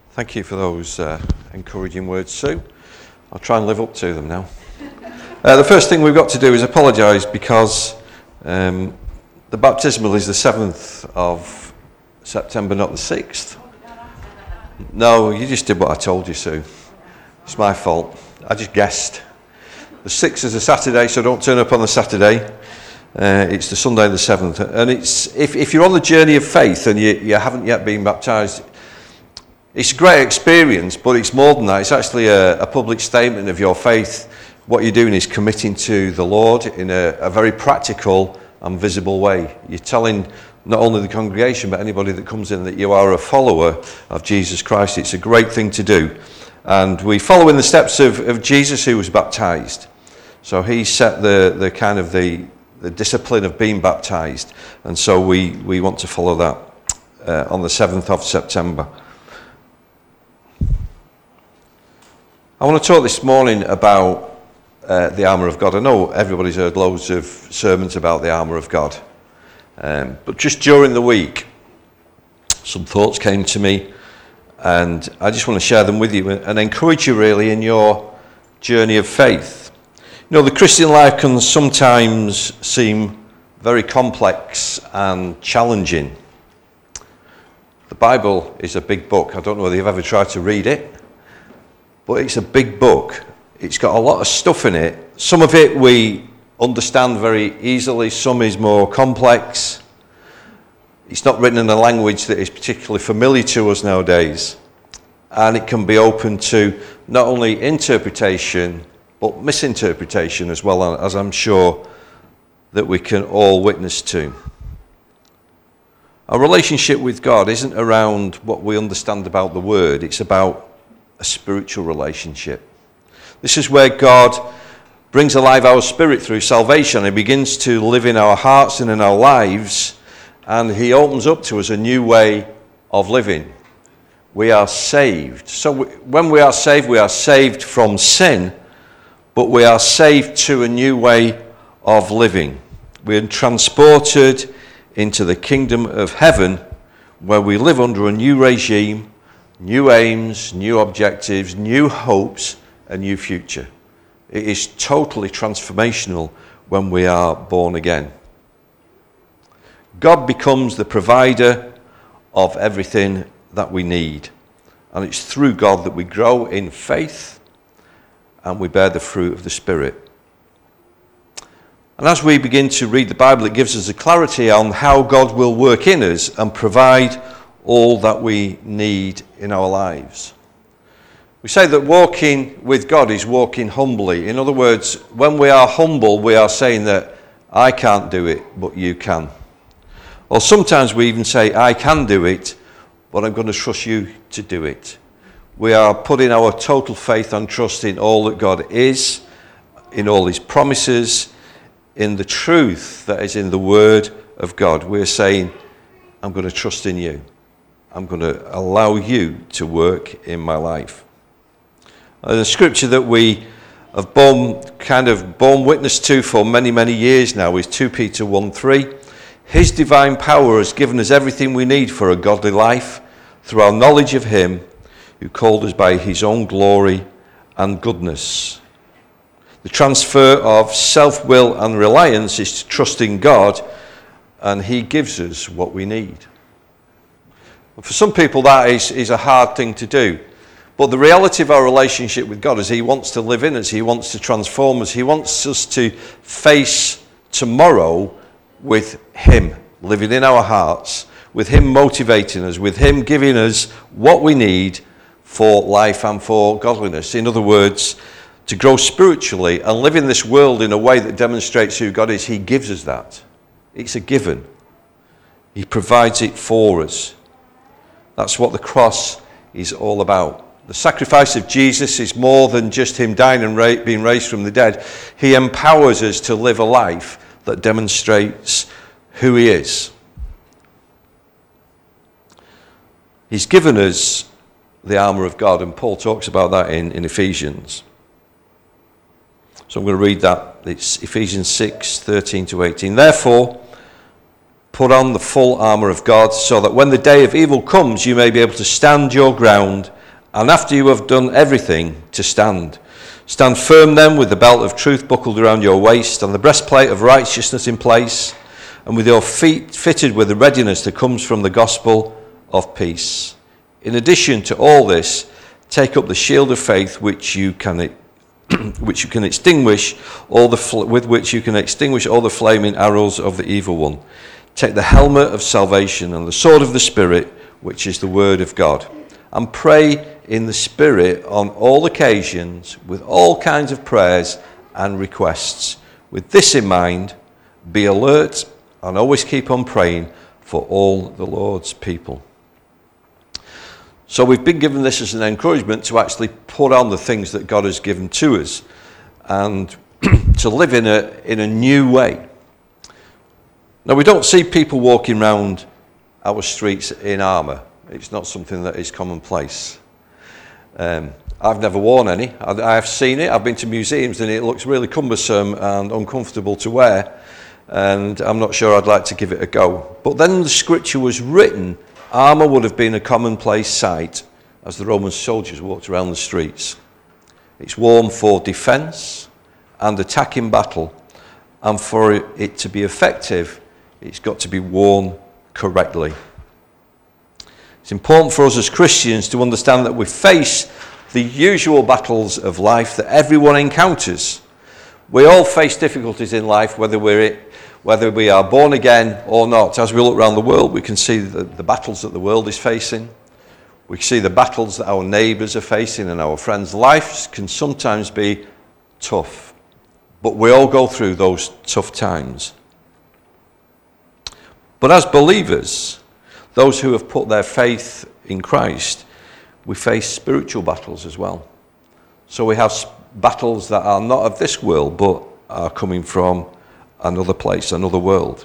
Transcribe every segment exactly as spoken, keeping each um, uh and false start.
Thank you for those uh, encouraging words, Sue. I'll try and live up to them now. Uh, the first thing we've got to do is apologise because um, the baptismal is the seventh of September, not the sixth. No, you just did what I told you, Sue. It's my fault. I just guessed. The sixth is a Saturday, so don't turn up on the Saturday. Uh, it's the Sunday the seventh. And it's if, if you're on the journey of faith and you, you haven't yet been baptised, it's a great experience, but it's more than that. It's actually a, a public statement of your faith. What you're doing is committing to the Lord in a, a very practical and visible way. You're telling not only the congregation, but anybody that comes in that you are a follower of Jesus Christ. It's a great thing to do. And we follow in the steps of, of Jesus, who was baptised. So he set the, the kind of the, the discipline of being baptised. And so we, we want to follow that uh, on the seventh of September. I want to talk this morning about uh, the armour of God. I know everybody's heard loads of sermons about the armour of God. Um, but just during the week, some thoughts came to me, and I just want to share them with you and encourage you really in your journey of faith. You know, the Christian life can sometimes seem very complex and challenging. The Bible is a big book. I don't know whether you've ever tried to read it. But it's a big book. It's got a lot of stuff in it. Some of it we understand very easily. Some is more complex. It's not written in a language that is particularly familiar to us nowadays. And it can be open to not only interpretation, but misinterpretation as well, as I'm sure that we can all witness to. Our relationship with God isn't around what we understand about the Word. It's about a spiritual relationship. This is where God brings alive our spirit through salvation. He begins to live in our hearts and in our lives, and he opens up to us a new way of living. We are saved. So we, when we are saved, we are saved from sin, but we are saved to a new way of living. We are transported into the kingdom of heaven, where we live under a new regime, new aims, new objectives, new hopes, a new future. It is totally transformational when we are born again. God becomes the provider of everything that we need. And it's through God that we grow in faith and we bear the fruit of the Spirit. And as we begin to read the Bible, it gives us a clarity on how God will work in us and provide all that we need in our lives. We say that walking with God is walking humbly. In other words, when we are humble, we are saying that I can't do it, but you can. Or sometimes we even say, I can do it, but I'm going to trust you to do it. We are putting our total faith and trust in all that God is, in all his promises, in the truth that is in the Word of God. We're saying, I'm going to trust in you. I'm going to allow you to work in my life. Uh, the scripture that we have borne, kind of borne witness to for many, many years now is Second Peter one three. His divine power has given us everything we need for a godly life through our knowledge of him who called us by his own glory and goodness. The transfer of self-will and reliance is to trust in God, and he gives us what we need. For some people that is, is a hard thing to do. But the reality of our relationship with God is he wants to live in us, he wants to transform us, he wants us to face tomorrow with him living in our hearts, with him motivating us, with him giving us what we need for life and for godliness. In other words, to grow spiritually and live in this world in a way that demonstrates who God is, he gives us that. It's a given. He provides it for us. That's what the cross is all about. The sacrifice of Jesus is more than just him dying and ra- being raised from the dead. He empowers us to live a life that demonstrates who he is. He's given us the armour of God, and Paul talks about that in, in Ephesians. So I'm going to read that. It's Ephesians six, thirteen to eighteen. Therefore, put on the full armour of God, so that when the day of evil comes, you may be able to stand your ground, And after you have done everything, to stand. Stand firm then with the belt of truth buckled around your waist and the breastplate of righteousness in place, and with your feet fitted with the readiness that comes from the gospel of peace. In addition to all this, take up the shield of faith which you can which you can extinguish all the fl- with which you can extinguish all the flaming arrows of the evil one. Take the helmet of salvation and the sword of the Spirit, which is the word of God, and pray in the Spirit on all occasions with all kinds of prayers and requests. With this in mind, be alert and always keep on praying for all the Lord's people. So we've been given this as an encouragement to actually put on the things that God has given to us and to live in a in a new way. Now, we don't see people walking around our streets in armour. It's not something that is commonplace. Um, I've never worn any. I, I have seen it. I've been to museums and it looks really cumbersome and uncomfortable to wear, and I'm not sure I'd like to give it a go. But then the scripture was written, armour would have been a commonplace sight as the Roman soldiers walked around the streets. It's worn for defence and attack in battle, and for it to be effective, it's got to be worn correctly. It's important for us as Christians to understand that we face the usual battles of life that everyone encounters. We all face difficulties in life, whether we're whether we are born again or not. As we look around the world, we can see the, the battles that the world is facing. We see the battles that our neighbours are facing and our friends' lives can sometimes be tough. But we all go through those tough times. But as believers, those who have put their faith in Christ, we face spiritual battles as well. So we have battles that are not of this world, but are coming from another place, another world.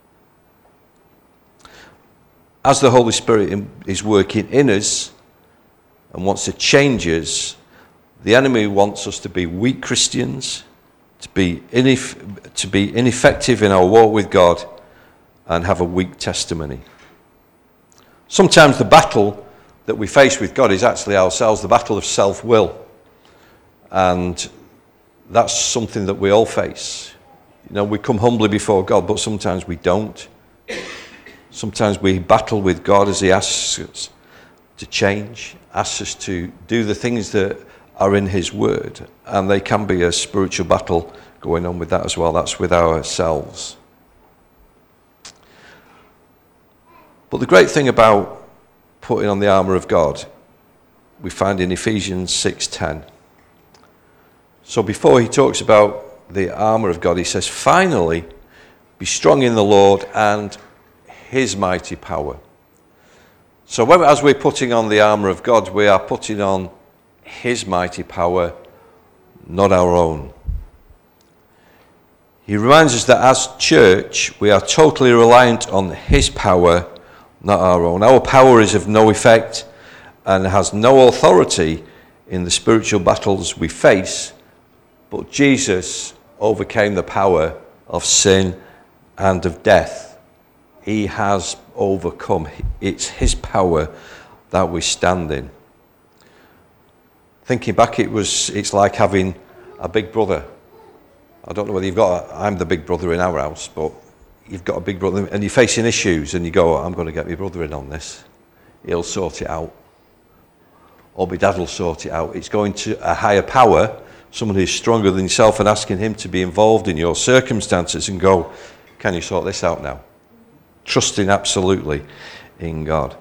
As the Holy Spirit is working in us and wants to change us, the enemy wants us to be weak Christians, to be ineff- to be ineffective in our walk with God, and have a weak testimony. Sometimes the battle that we face with God is actually ourselves, the battle of self-will. And that's something that we all face. You know, we come humbly before God, but sometimes we don't. Sometimes we battle with God as he asks us to change, asks us to do the things that are in his word. And they can be a spiritual battle going on with that as well. That's with ourselves. But the great thing about putting on the armour of God, we find in Ephesians six ten. So before he talks about the armour of God, he says, finally, be strong in the Lord and his mighty power. So when, as we're putting on the armour of God, we are putting on his mighty power, not our own. He reminds us that as church, we are totally reliant on his power, not our own. Our power is of no effect and has no authority in the spiritual battles we face, but Jesus overcame the power of sin and of death. He has overcome. It's his power that we stand in. Thinking back, it was it's like having a big brother. I don't know whether you've got a, I'm the big brother in our house, but you've got a big brother and you're facing issues and you go, I'm going to get my brother in on this. He'll sort it out. Or my dad will sort it out. It's going to a higher power, someone who's stronger than yourself, and asking him to be involved in your circumstances and go, can you sort this out now? Trusting absolutely in God.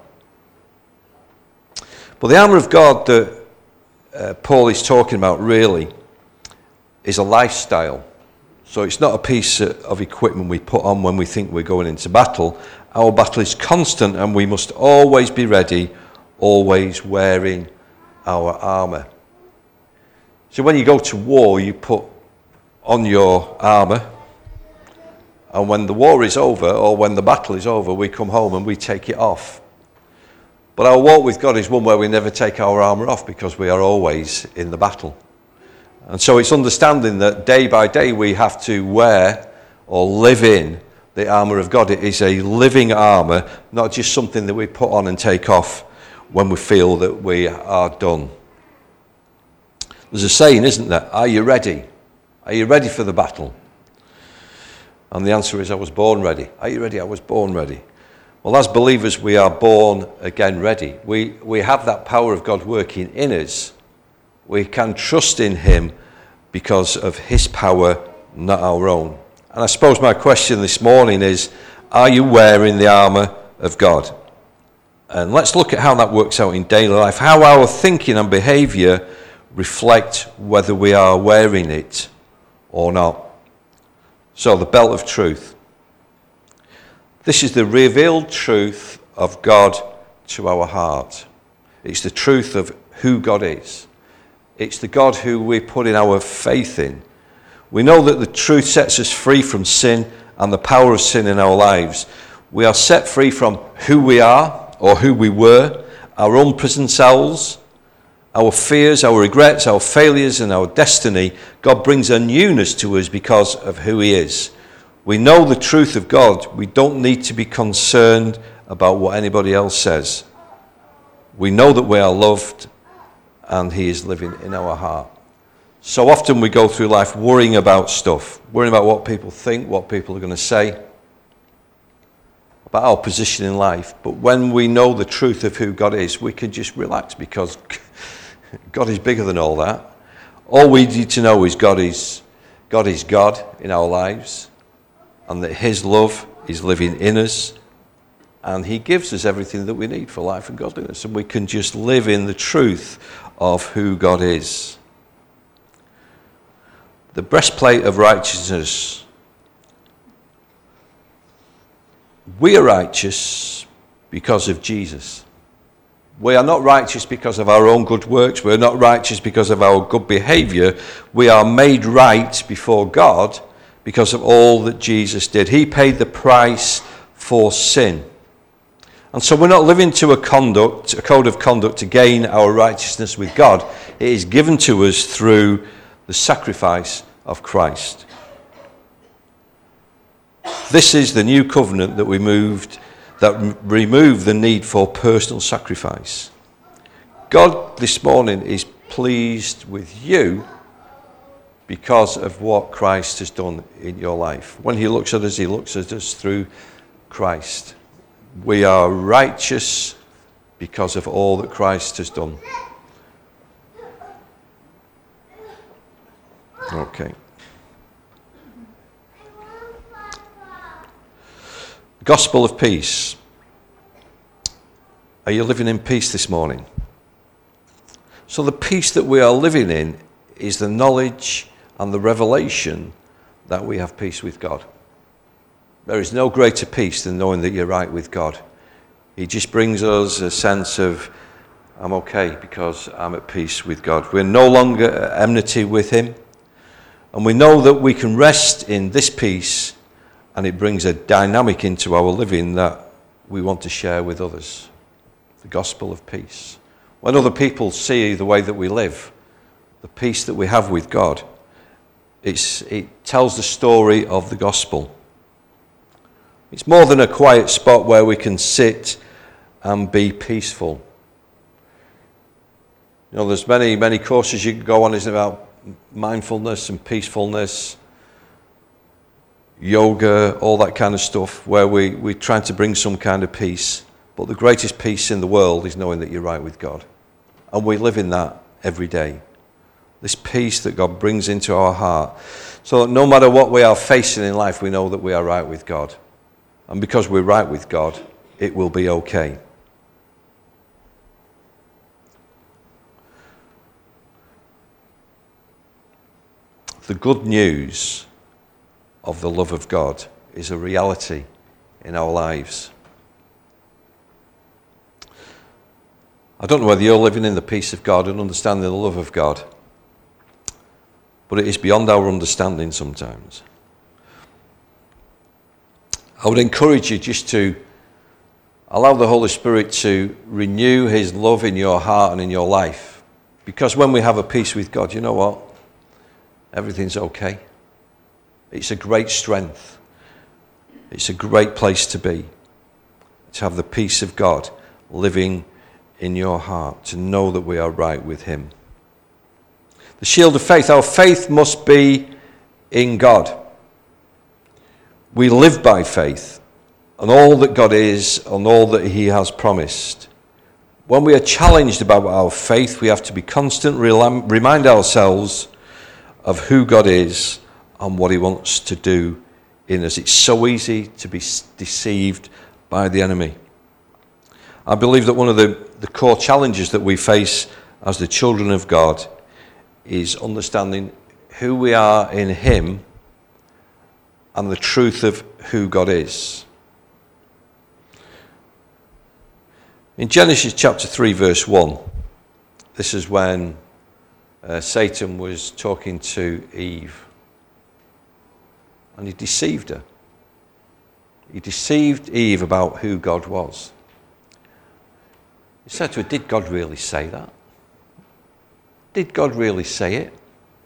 But the armour of God that uh, Paul is talking about really is a lifestyle. So it's not a piece of equipment we put on when we think we're going into battle. Our battle is constant and we must always be ready, always wearing our armour. So when you go to war, you put on your armour, and when the war is over or when the battle is over, we come home and we take it off. But our walk with God is one where we never take our armour off because we are always in the battle. And so it's understanding that day by day we have to wear or live in the armour of God. It is a living armour, not just something that we put on and take off when we feel that we are done. There's a saying, isn't there? Are you ready? Are you ready for the battle? And the answer is, I was born ready. Are you ready? I was born ready. Well, as believers, we are born again ready. We, we have that power of God working in us. We can trust in him because of his power, not our own. And I suppose my question this morning is, are you wearing the armour of God? And let's look at how that works out in daily life, how our thinking and behaviour reflect whether we are wearing it or not. So, the belt of truth. This is the revealed truth of God to our heart. It's the truth of who God is. It's the God who we're putting our faith in. We know that the truth sets us free from sin and the power of sin in our lives. We are set free from who we are or who we were, our own prison cells, our fears, our regrets, our failures, and our destiny. God brings a newness to us because of who he is. We know the truth of God. We don't need to be concerned about what anybody else says. We know that we are loved and he is living in our heart. So often we go through life worrying about stuff, worrying about what people think, what people are going to say, about our position in life. But when we know the truth of who God is, we can just relax because God is bigger than all that. All we need to know is God is God is God in our lives, and that his love is living in us, and he gives us everything that we need for life and godliness, and we can just live in the truth of who God is. The breastplate of righteousness. We are righteous because of Jesus. We are not righteous because of our own good works. We're not righteous because of our good behaviour. We are made right before God because of all that Jesus did. He paid the price for sin. And so we're not living to a conduct, a code of conduct to gain our righteousness with God. It is given to us through the sacrifice of Christ. This is the new covenant that we moved that remove the need for personal sacrifice. God this morning is pleased with you because of what Christ has done in your life. When he looks at us, he looks at us through Christ. We are righteous because of all that Christ has done. Okay. Gospel of peace. Are you living in peace this morning? So the peace that we are living in is the knowledge and the revelation that we have peace with God. There is no greater peace than knowing that you're right with God. He just brings us a sense of, I'm okay because I'm at peace with God. We're no longer at enmity with him. And we know that we can rest in this peace, and it brings a dynamic into our living that we want to share with others. The gospel of peace. When other people see the way that we live, the peace that we have with God, it's, it tells the story of the gospel. It's more than a quiet spot where we can sit and be peaceful. You know, there's many, many courses you can go on, isn't it, about mindfulness and peacefulness, yoga, all that kind of stuff, where we, we're trying to bring some kind of peace. But the greatest peace in the world is knowing that you're right with God. And we live in that every day. This peace that God brings into our heart. So that no matter what we are facing in life, we know that we are right with God. And because we're right with God, it will be okay. The good news of the love of God is a reality in our lives. I don't know whether you're living in the peace of God and understanding the love of God, but it is beyond our understanding sometimes. I would encourage you just to allow the Holy Spirit to renew his love in your heart and in your life. Because when we have a peace with God, you know what? Everything's okay. It's a great strength. It's a great place to be. To have the peace of God living in your heart, to know that we are right with him. The shield of faith. Our faith must be in God. We live by faith on all that God is, on all that he has promised. When we are challenged about our faith, we have to be constant, remind ourselves of who God is and what he wants to do in us. It's so easy to be deceived by the enemy. I believe that one of the, the core challenges that we face as the children of God is understanding who we are in him and the truth of who God is. In Genesis chapter three, verse one, this is when uh, Satan was talking to Eve. And he deceived her. He deceived Eve about who God was. He said to her, did God really say that? Did God really say it?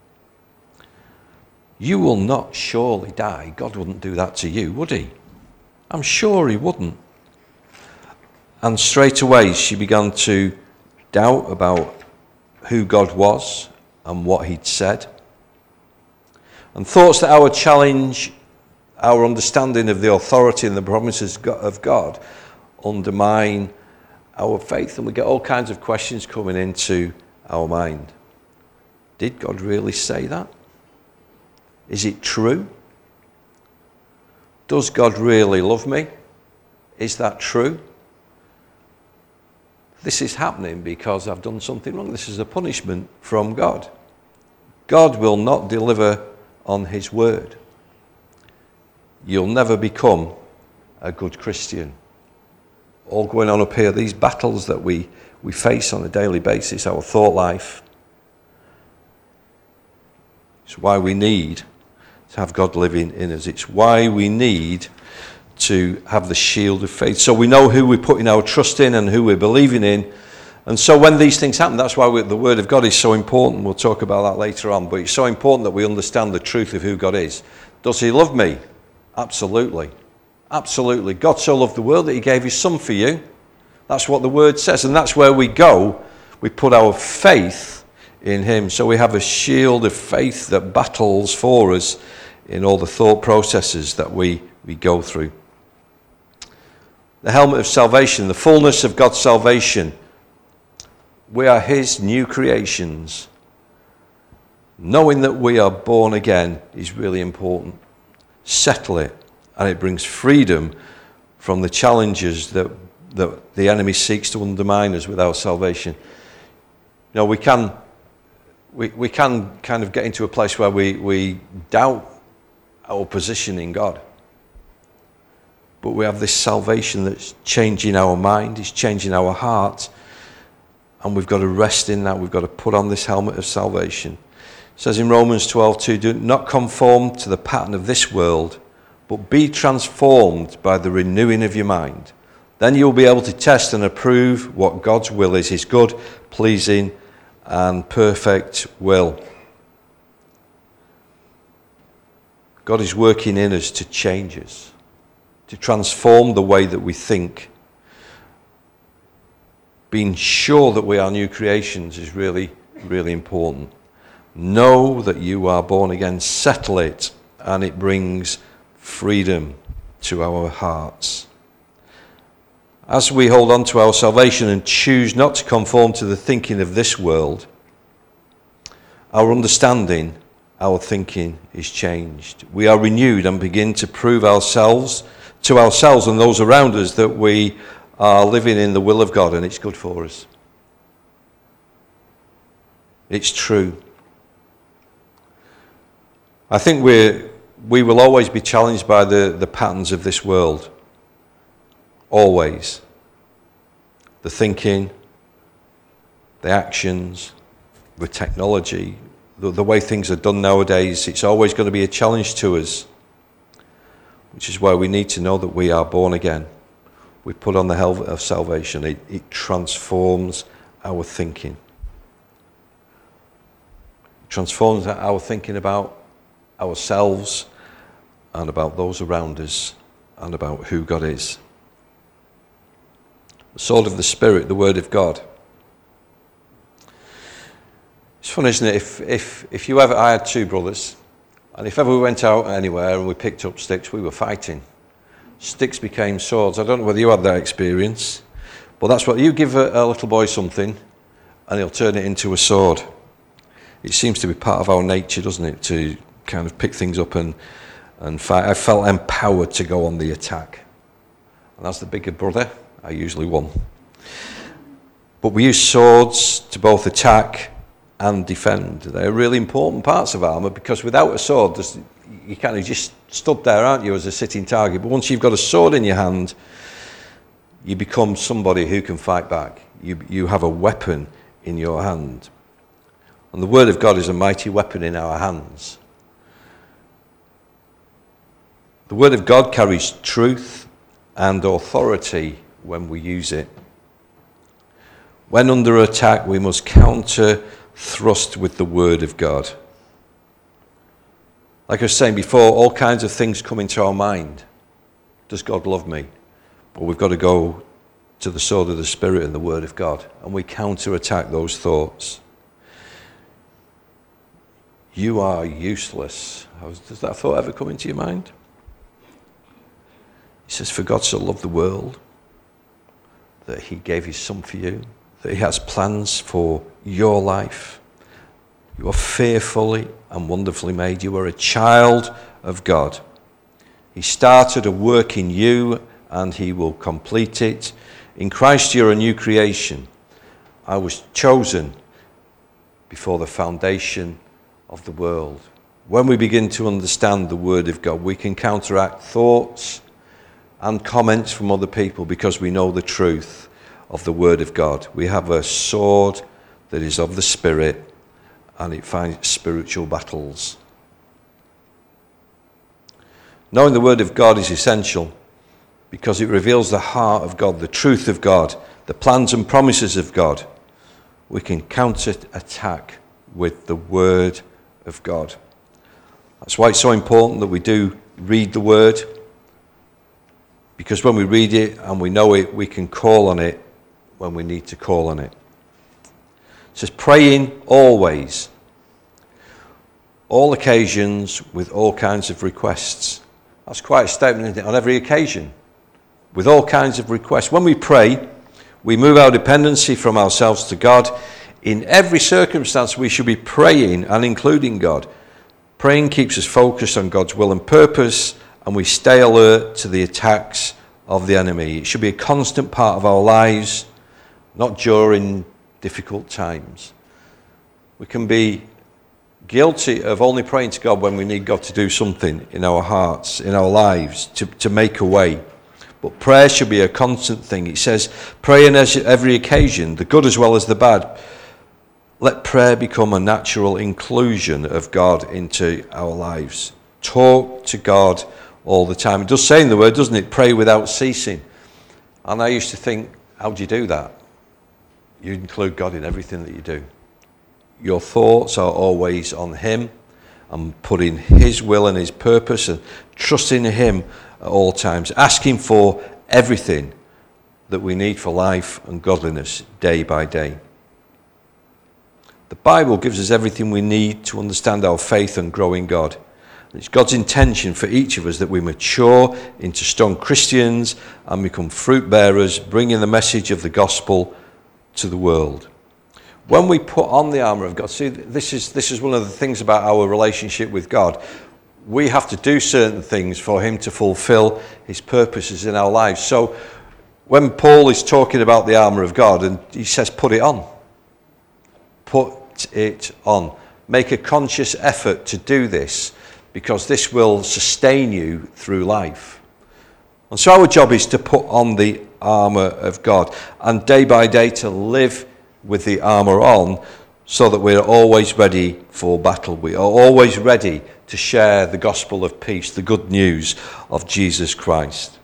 You will not surely die. God wouldn't do that to you, would he? I'm sure he wouldn't. And straight away she began to doubt about who God was and what he'd said. And thoughts that our challenge, our understanding of the authority and the promises of God undermine our faith. And we get all kinds of questions coming into our mind. Did God really say that? Is it true? Does God really love me? Is that true? This is happening because I've done something wrong. This is a punishment from God. God will not deliver on his word. You'll never become a good Christian. All going on up here, these battles that we, we face on a daily basis, our thought life. It's why we need to have God living in us. It's why we need to have the shield of faith. So we know who we're putting our trust in and who we're believing in. And so when these things happen, that's why we, the Word of God is so important. We'll talk about that later on. But it's so important that we understand the truth of who God is. Does he love me? Absolutely. Absolutely. God so loved the world that he gave his son for you. That's what the Word says. And that's where we go. We put our faith in him. So we have a shield of faith that battles for us in all the thought processes that we, we go through. The helmet of salvation, the fullness of God's salvation. We are his new creations. Knowing that we are born again is really important. Settle it, and it brings freedom from the challenges that, that the enemy seeks to undermine us with our salvation. You know, we can we, we can kind of get into a place where we, we doubt our position in God. But we have this salvation that's changing our mind, it's changing our heart, and we've got to rest in that. We've got to put on this helmet of salvation. It says in Romans twelve two, do not conform to the pattern of this world, but be transformed by the renewing of your mind. Then you'll be able to test and approve what God's will is, his good, pleasing, and perfect will. God is working in us to change us, to transform the way that we think. Being sure that we are new creations is really, really important. Know that you are born again, settle it, and it brings freedom to our hearts. As we hold on to our salvation and choose not to conform to the thinking of this world, our understanding, our thinking is changed. We are renewed and begin to prove ourselves to ourselves and those around us that we are living in the will of God and it's good for us. It's true. I think we we will always be challenged by the, the patterns of this world. Always. The thinking, the actions, the technology, the, the way things are done nowadays, it's always going to be a challenge to us. Which is why we need to know that we are born again. We put on the helmet of salvation. It, it transforms our thinking. It transforms our thinking about ourselves and about those around us and about who God is. The sword of the Spirit, the Word of God. funny, isn't it? If, if, if you ever, I had two brothers, and if ever we went out anywhere and we picked up sticks, we were fighting. Sticks became swords. I don't know whether you had that experience, but that's what, you give a, a little boy something, and he'll turn it into a sword. It seems to be part of our nature, doesn't it, to kind of pick things up and, and fight. I felt empowered to go on the attack. And as the bigger brother, I usually won. But we use swords to both attack and defend. They're really important parts of armour, because without a sword, there's, you kind of just stood there, aren't you, as a sitting target. But once you've got a sword in your hand, you become somebody who can fight back. You, you have a weapon in your hand. And the Word of God is a mighty weapon in our hands. The Word of God carries truth and authority when we use it. When under attack, we must counter thrust with the Word of God. Like I was saying before, all kinds of things come into our mind. Does God love me? But we've got to go to the sword of the Spirit and the Word of God, and we counter attack those thoughts. You are useless. Does that thought ever come into your mind? He says, for God so loved the world that he gave his Son for you, that he has plans for your life. You are fearfully and wonderfully made. You are a child of God. He started a work in you and he will complete it. In Christ you're a new creation. I was chosen before the foundation of the world. When we begin to understand the Word of God, we can counteract thoughts and comments from other people because we know the truth of the Word of God. We have a sword that is of the Spirit, and it fights spiritual battles. Knowing the Word of God is essential because it reveals the heart of God, the truth of God, the plans and promises of God. We can counter-attack with the Word of God. That's why it's so important that we do read the Word, because when we read it and we know it, we can call on it when we need to call on it. It says, praying always, all occasions with all kinds of requests. That's quite a statement, isn't it? On every occasion, with all kinds of requests. When we pray, we move our dependency from ourselves to God. In every circumstance, we should be praying and including God. Praying keeps us focused on God's will and purpose, and we stay alert to the attacks of the enemy. It should be a constant part of our lives, not during difficult times. We can be guilty of only praying to God when we need God to do something in our hearts, in our lives, to, to make a way. But prayer should be a constant thing. It says, pray on every occasion, the good as well as the bad. Let prayer become a natural inclusion of God into our lives. Talk to God all the time. It does say in the Word, doesn't it? Pray without ceasing. And I used to think, how do you do that? You include God in everything that you do. Your thoughts are always on him and putting his will and his purpose and trusting him at all times. Asking for everything that we need for life and godliness day by day. The Bible gives us everything we need to understand our faith and grow in God. It's God's intention for each of us that we mature into strong Christians and become fruit bearers, bringing the message of the gospel to the world. When we put on the armour of God, see, this is this is one of the things about our relationship with God. We have to do certain things for him to fulfill his purposes in our lives. So when Paul is talking about the armour of God, and he says, put it on. Put it on. Make a conscious effort to do this, because this will sustain you through life. And so our job is to put on the armour of God, and day by day to live with the armour on, so that we're always ready for battle. We are always ready to share the gospel of peace, the good news of Jesus Christ.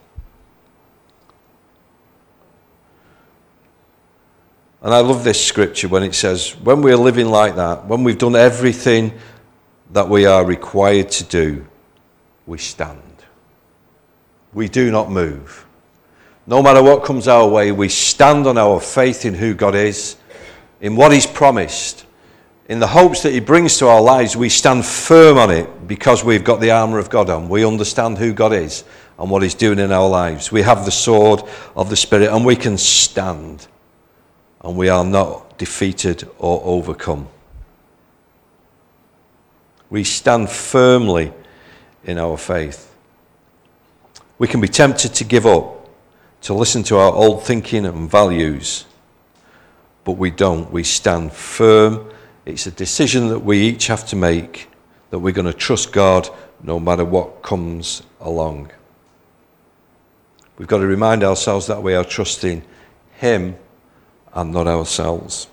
And I love this scripture when it says, when we're living like that, when we've done everything that we are required to do, we stand. We do not move. No matter what comes our way, we stand on our faith in who God is, in what he's promised, in the hopes that he brings to our lives, we stand firm on it because we've got the armour of God on. We understand who God is and what he's doing in our lives. We have the sword of the Spirit and we can stand. And we are not defeated or overcome. We stand firmly in our faith. We can be tempted to give up, to listen to our old thinking and values, but we don't. We stand firm. It's a decision that we each have to make, that we're going to trust God no matter what comes along. We've got to remind ourselves that we are trusting him and not ourselves.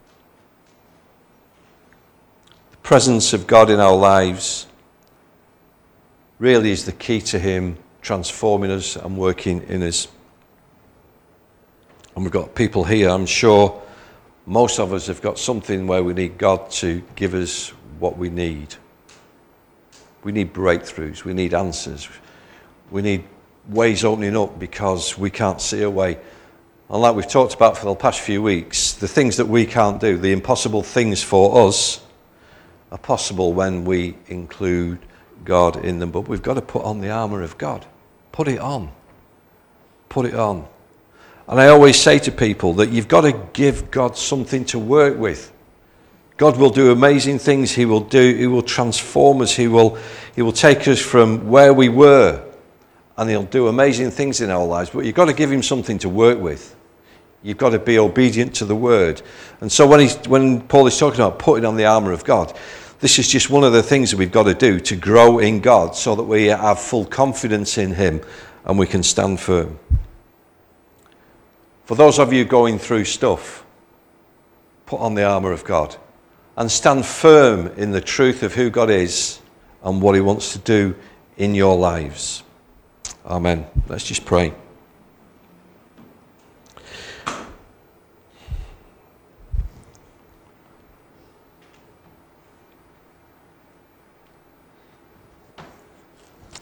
The presence of God in our lives really is the key to him transforming us and working in us. And we've got people here, I'm sure most of us have got something where we need God to give us what we need. We need breakthroughs, we need answers, we need ways opening up because we can't see a way. And like we've talked about for the past few weeks, the things that we can't do, the impossible things for us, are possible when we include God in them. But we've got to put on the armour of God. Put it on. Put it on. And I always say to people that you've got to give God something to work with. God will do amazing things. He will do, he will transform us. He will, he will take us from where we were. And he'll do amazing things in our lives. But you've got to give him something to work with. You've got to be obedient to the word. And so when, he's, when Paul is talking about putting on the armour of God, this is just one of the things that we've got to do to grow in God so that we have full confidence in him and we can stand firm. For those of you going through stuff, put on the armour of God and stand firm in the truth of who God is and what he wants to do in your lives. Amen. Let's just pray.